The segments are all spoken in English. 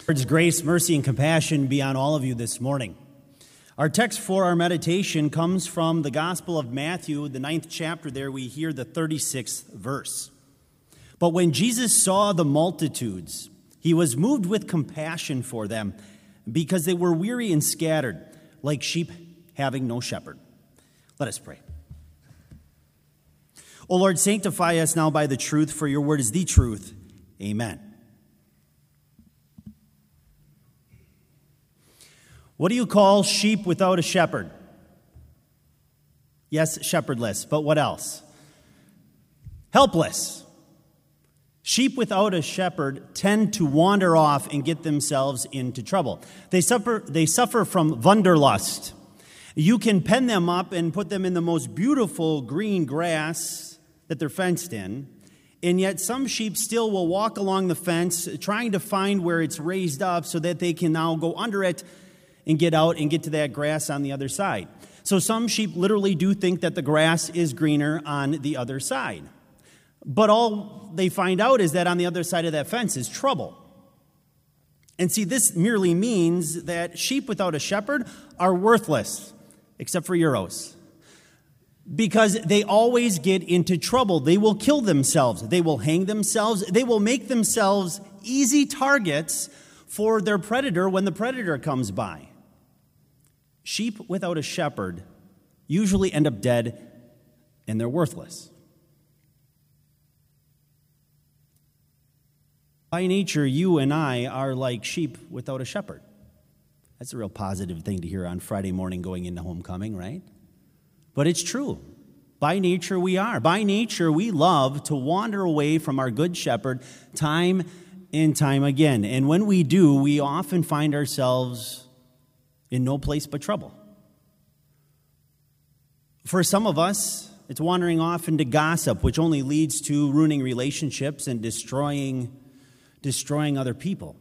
Lord's grace, mercy, and compassion be on all of you this morning. Our text for our meditation comes from the Gospel of Matthew, the 9th chapter. There we hear the 36th verse. But when Jesus saw the multitudes, he was moved with compassion for them, because they were weary and scattered, like sheep having no shepherd. Let us pray. O Lord, sanctify us now by the truth, for your word is the truth. Amen. What do you call sheep without a shepherd? Yes, shepherdless, but what else? Helpless. Sheep without a shepherd tend to wander off and get themselves into trouble. They suffer from wanderlust. You can pen them up and put them in the most beautiful green grass that they're fenced in, and yet some sheep still will walk along the fence trying to find where it's raised up so that they can now go under it and get out and get to that grass on the other side. So some sheep literally do think that the grass is greener on the other side. But all they find out is that on the other side of that fence is trouble. And see, this merely means that sheep without a shepherd are worthless, except for Euros. Because they always get into trouble. They will kill themselves. They will hang themselves. They will make themselves easy targets for their predator when the predator comes by. Sheep without a shepherd usually end up dead, and they're worthless. By nature, you and I are like sheep without a shepherd. That's a real positive thing to hear on Friday morning going into homecoming, right? But it's true. By nature, we are. By nature, we love to wander away from our good shepherd time and time again. And when we do, we often find ourselves in no place but trouble. For some of us, it's wandering off into gossip, which only leads to ruining relationships and destroying other people.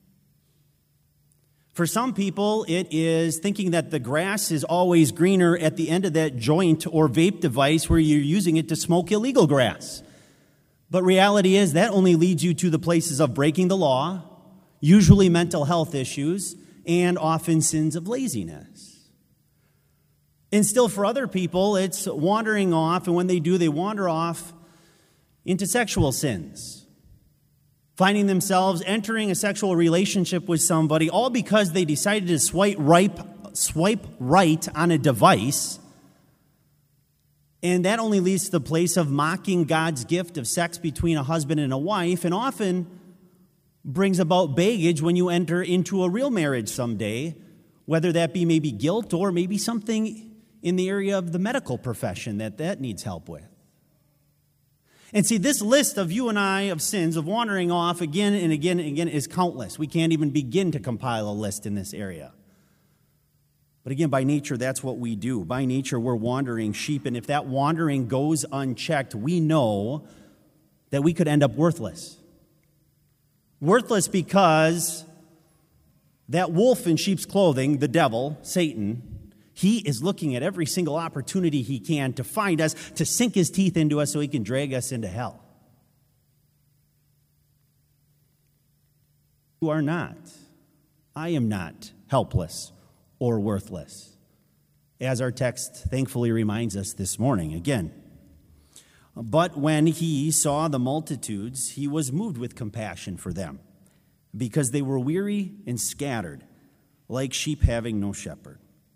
For some people, it is thinking that the grass is always greener at the end of that joint or vape device where you're using it to smoke illegal grass. But reality is that only leads you to the places of breaking the law, usually mental health issues, and often sins of laziness. And still for other people, it's wandering off, and when they do, they wander off into sexual sins, finding themselves entering a sexual relationship with somebody, all because they decided to swipe right on a device. And that only leads to the place of mocking God's gift of sex between a husband and a wife, and often brings about baggage when you enter into a real marriage someday, whether that be maybe guilt or maybe something in the area of the medical profession that needs help with. And see, this list of you and I of sins, of wandering off again and again and again, is countless. We can't even begin to compile a list in this area. But again, by nature, that's what we do. By nature, we're wandering sheep, and if that wandering goes unchecked, we know that we could end up worthless. Worthless because that wolf in sheep's clothing, the devil, Satan, he is looking at every single opportunity he can to find us, to sink his teeth into us so he can drag us into hell. You are not. I am not helpless or worthless, as our text thankfully reminds us this morning again. But when he saw the multitudes, he was moved with compassion for them, because they were weary and scattered, like sheep having no shepherd.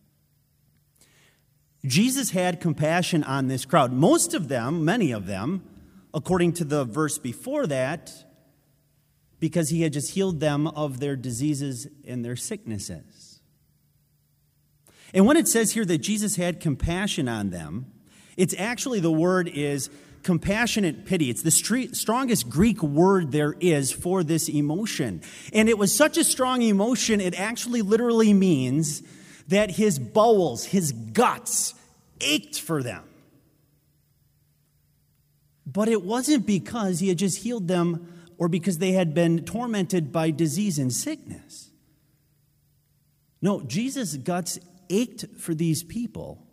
Jesus had compassion on this crowd. Most of them, many of them, according to the verse before that, because he had just healed them of their diseases and their sicknesses. And when it says here that Jesus had compassion on them, it's actually, the word is compassionate pity. It's the strongest Greek word there is for this emotion. And it was such a strong emotion, it actually literally means that his bowels, his guts, ached for them. But it wasn't because he had just healed them or because they had been tormented by disease and sickness. No, Jesus' guts ached for these people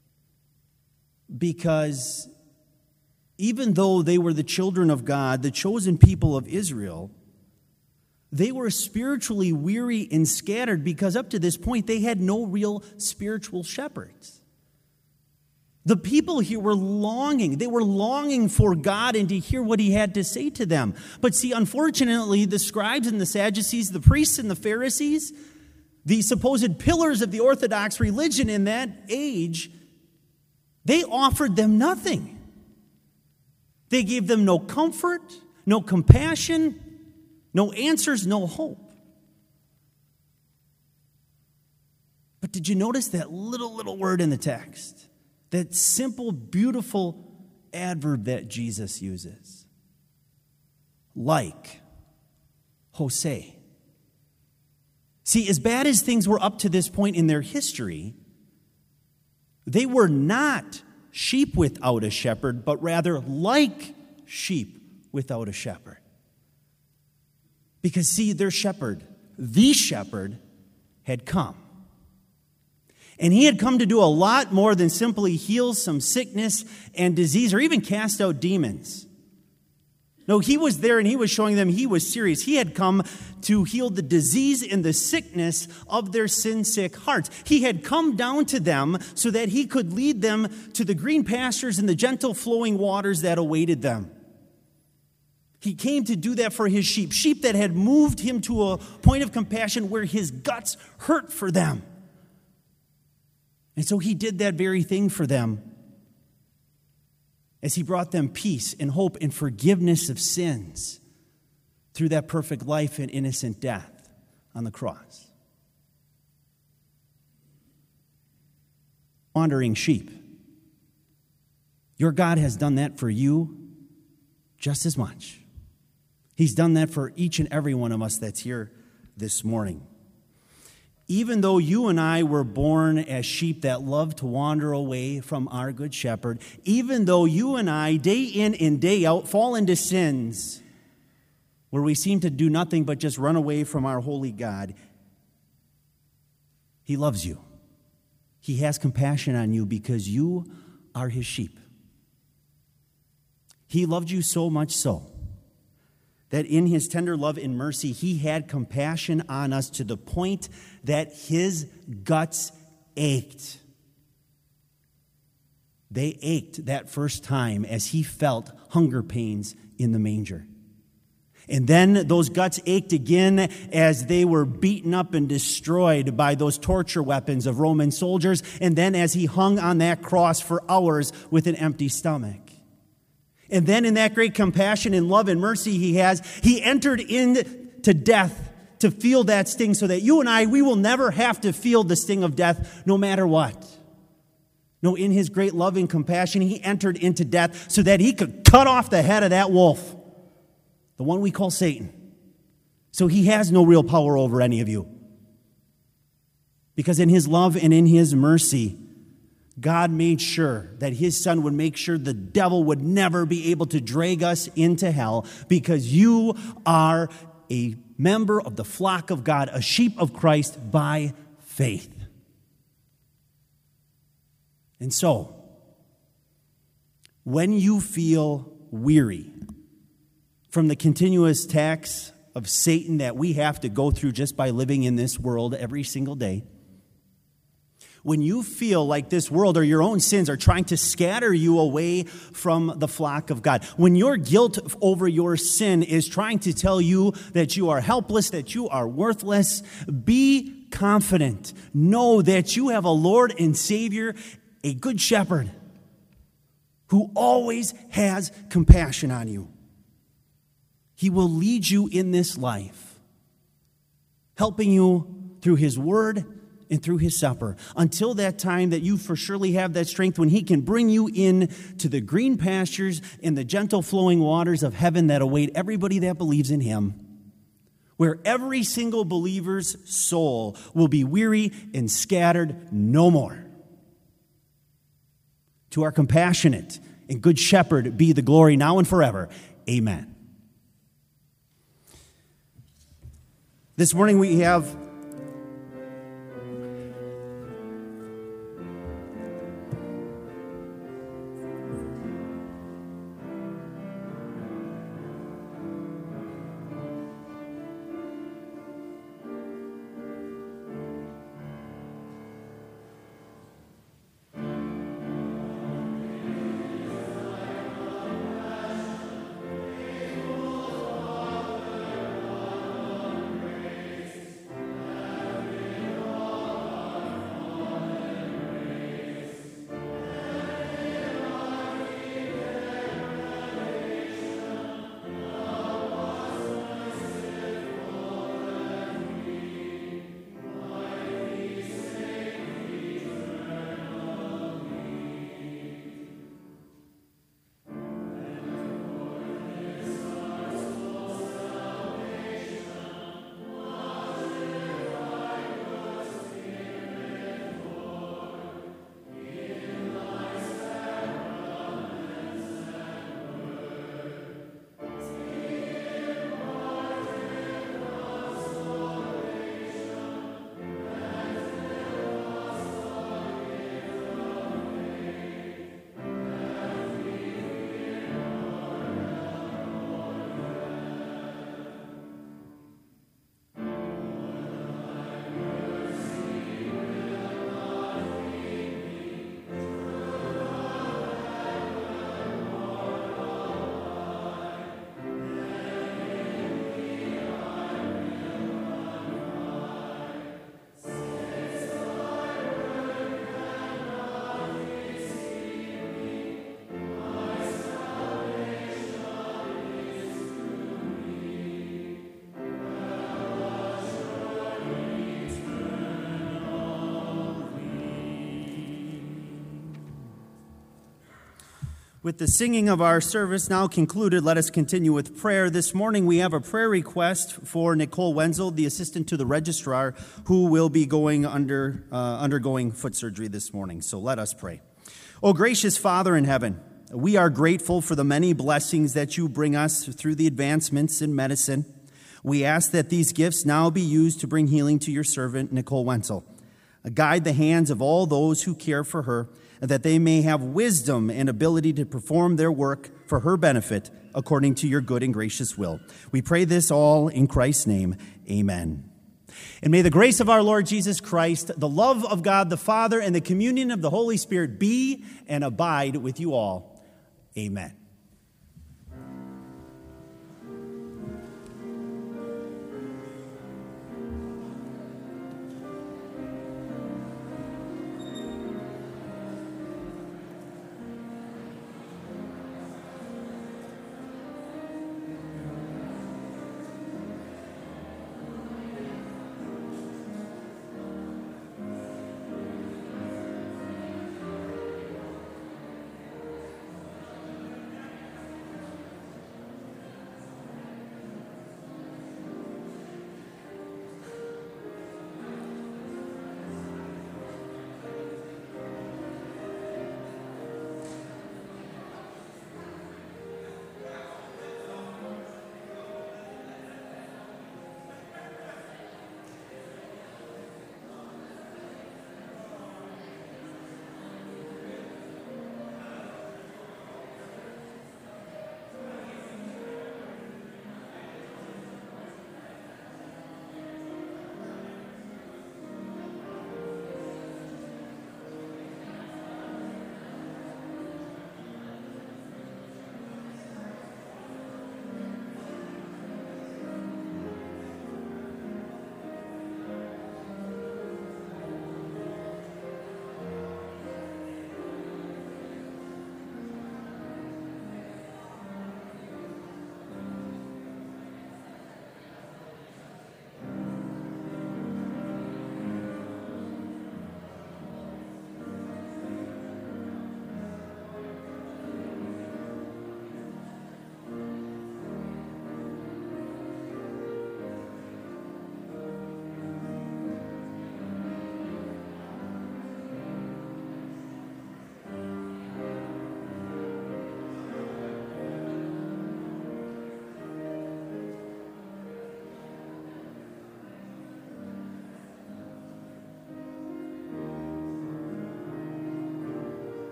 because even though they were the children of God, the chosen people of Israel, They were spiritually weary and scattered because up to this point they had no real spiritual shepherds. The people here were longing. They were longing for God and to hear what he had to say to them. But see, unfortunately, the scribes and the Sadducees, the priests and the Pharisees, the supposed pillars of the Orthodox religion in that age, they offered them nothing. They gave them no comfort, no compassion, no answers, no hope. But did you notice that little word in the text? That simple, beautiful adverb that Jesus uses. Like. Hosea. See, as bad as things were up to this point in their history, they were not sheep without a shepherd, but rather like sheep without a shepherd. Because, see, their shepherd, the shepherd, had come. And he had come to do a lot more than simply heal some sickness and disease or even cast out demons. No, he was there and he was showing them he was serious. He had come to heal the disease and the sickness of their sin-sick hearts. He had come down to them so that he could lead them to the green pastures and the gentle flowing waters that awaited them. He came to do that for his sheep, sheep that had moved him to a point of compassion where his guts hurt for them. And so he did that very thing for them as he brought them peace and hope and forgiveness of sins through that perfect life and innocent death on the cross. Wandering sheep. Your God has done that for you just as much. He's done that for each and every one of us that's here this morning. Even though you and I were born as sheep that love to wander away from our good shepherd, even though you and I, day in and day out, fall into sins where we seem to do nothing but just run away from our holy God, he loves you. He has compassion on you because you are his sheep. He loved you so much so that in his tender love and mercy, he had compassion on us to the point that his guts ached. They ached that first time as he felt hunger pains in the manger. And then those guts ached again as they were beaten up and destroyed by those torture weapons of Roman soldiers. And then as he hung on that cross for hours with an empty stomach. And then in that great compassion and love and mercy he entered into death to feel that sting so that you and I, we will never have to feel the sting of death no matter what. No, in his great love and compassion, he entered into death so that he could cut off the head of that wolf, the one we call Satan. So he has no real power over any of you. Because in his love and in his mercy, God made sure that his son would make sure the devil would never be able to drag us into hell because you are a member of the flock of God, a sheep of Christ by faith. And so, when you feel weary from the continuous attacks of Satan that we have to go through just by living in this world every single day, when you feel like this world or your own sins are trying to scatter you away from the flock of God, when your guilt over your sin is trying to tell you that you are helpless, that you are worthless, be confident. Know that you have a Lord and Savior, a good shepherd, who always has compassion on you. He will lead you in this life, helping you through his word and through his supper, until that time that you for surely have that strength when he can bring you in to the green pastures and the gentle flowing waters of heaven that await everybody that believes in him, where every single believer's soul will be weary and scattered no more. To our compassionate and good shepherd be the glory now and forever. Amen. This morning we have With the singing of our service now concluded, let us continue with prayer. This morning we have a prayer request for Nicole Wenzel, the assistant to the registrar, who will be undergoing foot surgery this morning. So let us pray. O gracious Father in heaven, we are grateful for the many blessings that you bring us through the advancements in medicine. We ask that these gifts now be used to bring healing to your servant, Nicole Wenzel. Guide the hands of all those who care for her, that they may have wisdom and ability to perform their work for her benefit according to your good and gracious will. We pray this all in Christ's name. Amen. And may the grace of our Lord Jesus Christ, the love of God the Father, and the communion of the Holy Spirit be and abide with you all. Amen.